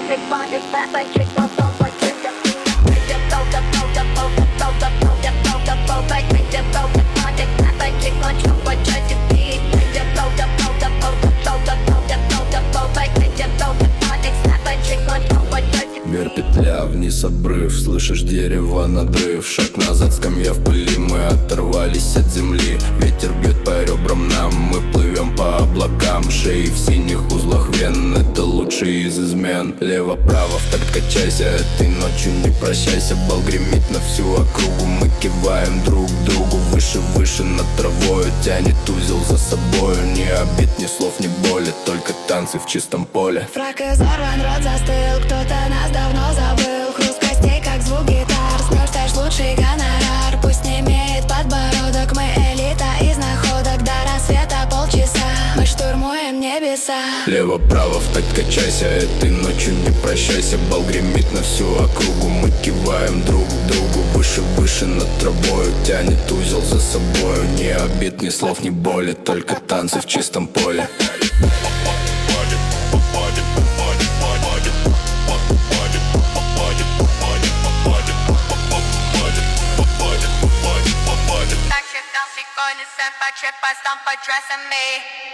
Мир петля, вниз обрыв, слышишь дерево, надрыв. Шаг назад, скамья в пыли, мы оторвались от земли. Ветер бьет по ребрам нам, мы плывем по облакам. Шеи в синих узлах вен, это лучший из измен. Лево-право, в такт качайся, этой ночью не прощайся. Бал гремит на всю округу, мы киваем друг другу. Выше над травою, тянет узел за собою. Ни обид, ни слов, ни боли, только танцы в чистом поле. Фрак изорван, рот застыл, кто-то нас давно забыл. Хруст костей, как звук гитар, с стаж лучший гонорар. Пусть не имеет подбородок, мы элита из находок. До рассвета полчаса, мы штурмуем небеса. Лево-право, в такт качайся, этой ночью не прощайся. Бал гремит на всю округу, мы киваем друг другу. Выше над травою, тянет узел за собою. Ни обид, ни слов, ни боли, только танцы в чистом поле. Так считал секунды, сэп, по dressing me.